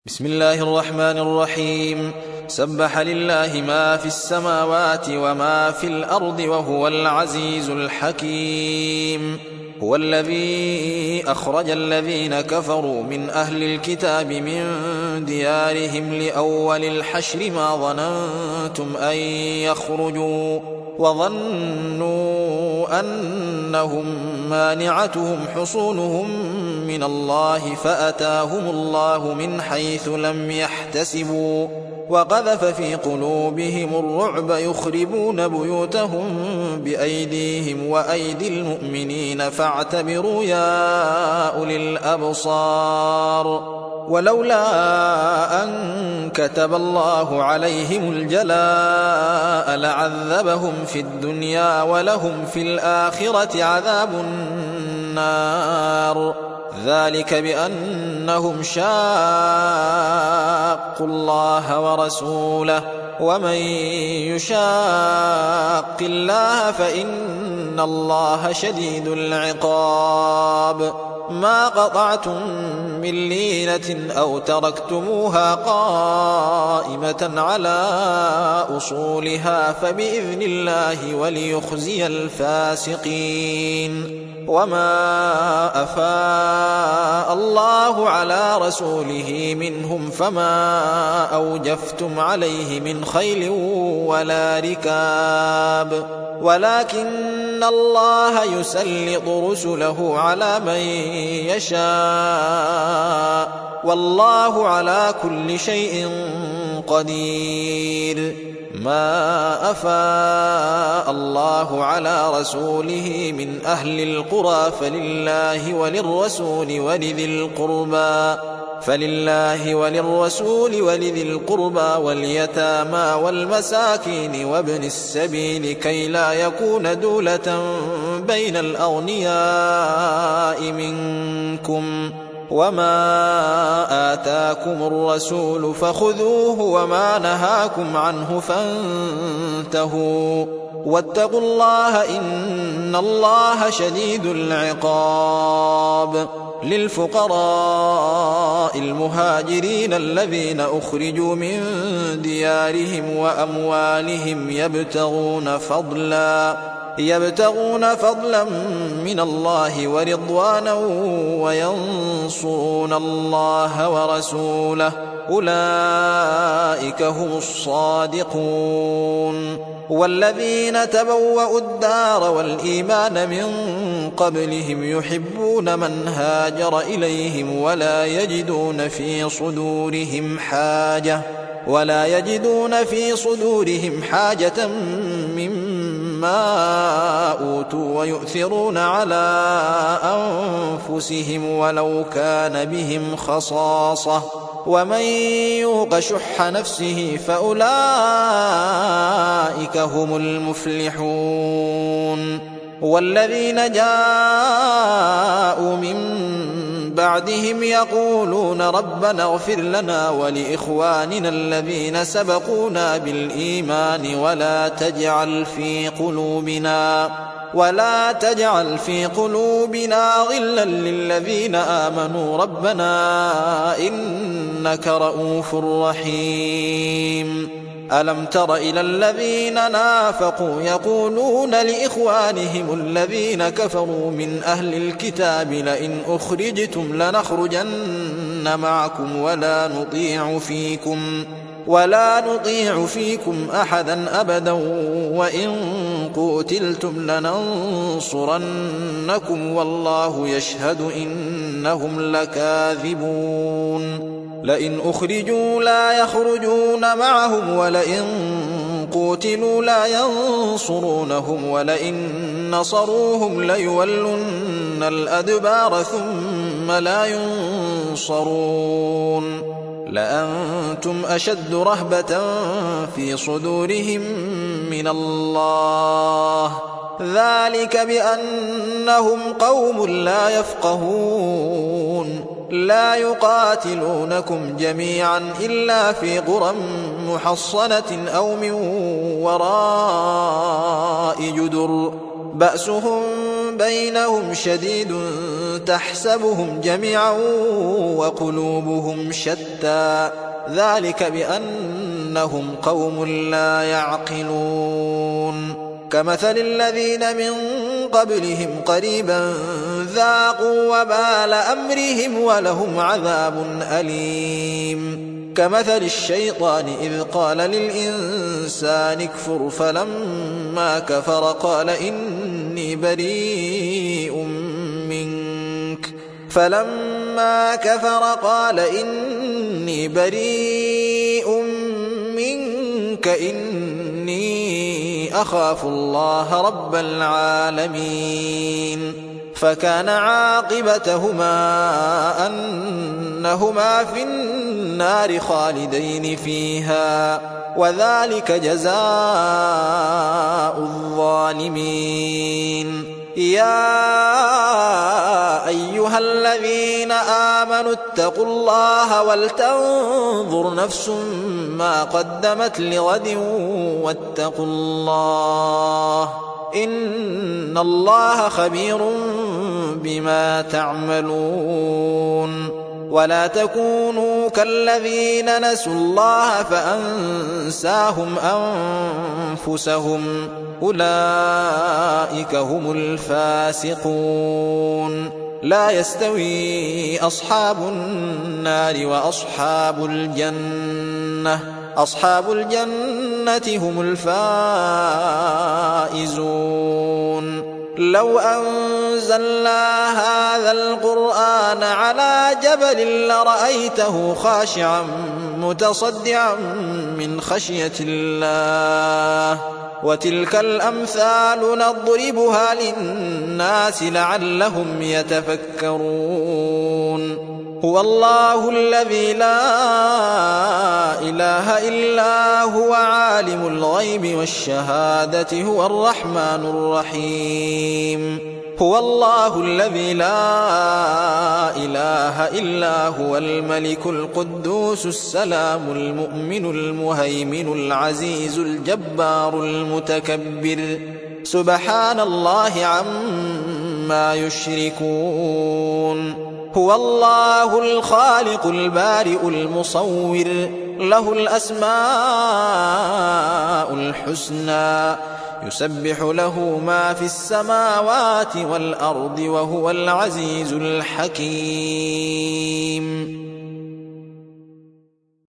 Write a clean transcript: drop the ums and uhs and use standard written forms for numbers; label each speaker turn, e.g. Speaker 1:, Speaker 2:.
Speaker 1: بسم الله الرحمن الرحيم. سبح لله ما في السماوات وما في الأرض وهو العزيز الحكيم. هو الذي أخرج الذين كفروا من أهل الكتاب من ديارهم لأول الحشر ما ظننتم أن يخرجوا وظنوا أنهم مانعتهم حصونهم من الله فأتاهم الله من حيث لم يحتسبوا وقذف في قلوبهم الرعب يخربون بيوتهم بأيديهم وأيدي المؤمنين فاعتبروا يا أولي الأبصار. ولولا أن كتب الله عليهم الجلاء لعذبهم في الدنيا ولهم في الآخرة عذاب النار، ذلك بأنهم شاقوا الله ورسوله ومن يشاق الله فإن الله شديد العقاب. ما قطعتم من لينة أو تركتموها قائمة على أصولها فبإذن الله وليخزي الفاسقين. وما أفاء الله على رسوله منهم فما أوجفتم عليه من خيل ولا ركاب ولكن الله يسلط رسله على من يشاء والله على كل شيء قدير. ما أفاء الله على رسوله من أهل القرى فلله وللرسول ولذي القربى واليتامى والمساكين وابن السبيل كي لا يكون دولة بين الأغنياء منكم. وما آتاكم الرسول فخذوه وما نهاكم عنه فانتهوا واتقوا الله إن الله شديد العقاب. للفقراء المهاجرين الذين أخرجوا من ديارهم وأموالهم يبتغون فضلا من الله ورضوانا وينصرون الله ورسوله أولئك هم الصادقون. والذين تبوأوا الدار والإيمان من قبلهم يحبون من هاجر إليهم ولا يجدون في صدورهم حاجة مما أوتوا ويؤثرون على أنفسهم ولو كان بهم خصاصة ومن يوق شح نفسه فأولئك هم المفلحون. والذين جاءوا من بعدهم يقولون ربنا اغفر لنا ولإخواننا الذين سبقونا بالإيمان ولا تجعل في قلوبنا غلا للذين آمنوا ربنا إنك رؤوف رحيم. ألم تر إلى الذين نافقوا يقولون لإخوانهم الذين كفروا من أهل الكتاب لئن أخرجتم لنخرجن معكم ولا نطيع فيكم أحدا أبدا وإن قوتلتم لننصرنكم والله يشهد إنهم لكاذبون. لئن أخرجوا لا يخرجون معهم ولئن قوتلوا لا ينصرونهم ولئن نصروهم ليولن الأدبار ثم لا ينصرون. لأنتم أشد رهبة في صدورهم من الله ذلك بأنهم قوم لا يفقهون. لا يقاتلونكم جميعا إلا في قرى محصنة أو من وراء جدر بأسهم بينهم شديد تحسبهم جميعا وقلوبهم شتى ذلك بأنهم قوم لا يعقلون كمثل الذين من قبلهم قريبا ذاقوا وبال أمرهم ولهم عذاب أليم كمثل الشيطان إذ قال للإنسان اكفر فلما كفر قال إني بريء منك إني أخاف الله رب العالمين فكان عاقبتهما أنهما في النار خالدين فيها وذلك جزاء الظالمين يا أيها الذين آمنوا اتقوا الله ولتنظر نفس ما قدمت لغد واتقوا الله إن الله خبير بما تعملون ولا تكونوا كالذين نسوا الله فأنساهم أنفسهم أولئك هم الفاسقون لا يستوي أصحاب النار وأصحاب الجنة هم الفائزون لو أنزلنا هذا القرآن على جبل لرأيته خاشعا متصدعا من خشية الله وتلك الأمثال نضربها للناس لعلهم يتفكرون هو الله الذي لا إله إلا هو عالم الغيب والشهادة هو الرحمن الرحيم هو الله الذي لا إله إلا هو الملك القدوس السلام المؤمن المهيمن العزيز الجبار المتكبر سبحان الله عما يشركون هو الله الخالق البارئ المصور له الأسماء الحسنى يسبح له ما في السماوات والأرض وهو العزيز الحكيم